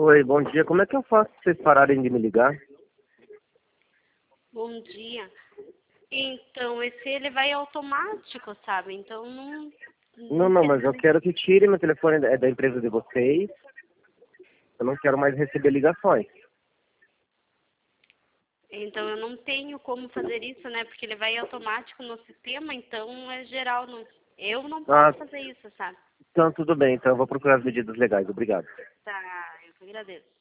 Oi, bom dia. Como é que eu faço pra vocês pararem de me ligar? Bom dia. Então, ele vai automático, sabe? Então, Não, mas eu quero que tire meu telefone da empresa de vocês. Eu não quero mais receber ligações. então, eu não tenho como fazer isso, né? Porque ele vai automático no sistema, então é geral. Eu não posso fazer isso, sabe? Então tudo bem, então eu vou procurar as medidas legais. Obrigado. Tá, eu que agradeço.